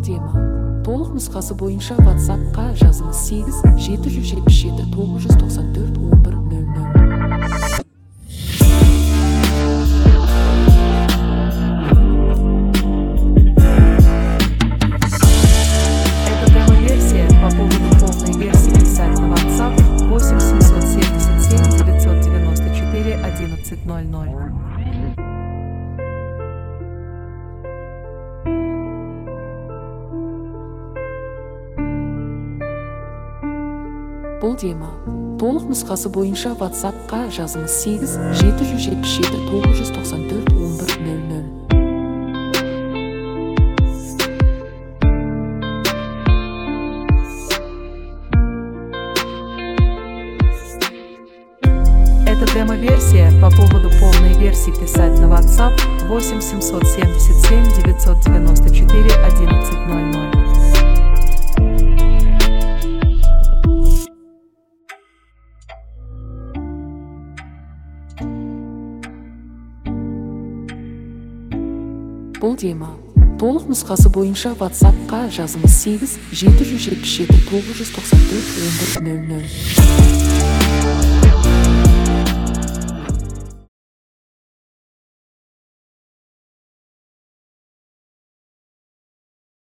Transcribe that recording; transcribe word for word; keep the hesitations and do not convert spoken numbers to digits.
тема толық нұсқасы бойынша WhatsApp-қа жазыңыз сегіз жеті жүз жетпіс жеті тоғыз жүз тоқсан төрт он бір нөл нөл. Это демо-версия. По поводу полной версии писать на WhatsApp восемь семьсот семьдесят семь девятьсот девяносто четыре одиннадцать ноль ноль. Бұл дема толық нұсқасы бойынша WhatsApp-қа жазыңыз сегіз жеті жүз жетпіс жеті тоғыз жүз тоқсан төрт он бір нөл нөл. Это демо-версия. По поводу полной версии писать на WhatsApp восемь семьсот семьдесят семь девятьсот девяносто четыре одиннадцать ноль ноль. Бұл дема толық нұсқасы бойынша WhatsApp-қа жазыңыз сегіз жеті жүз жетпіс жеті тоғыз жүз тоқсан төрт он бір нөл нөл.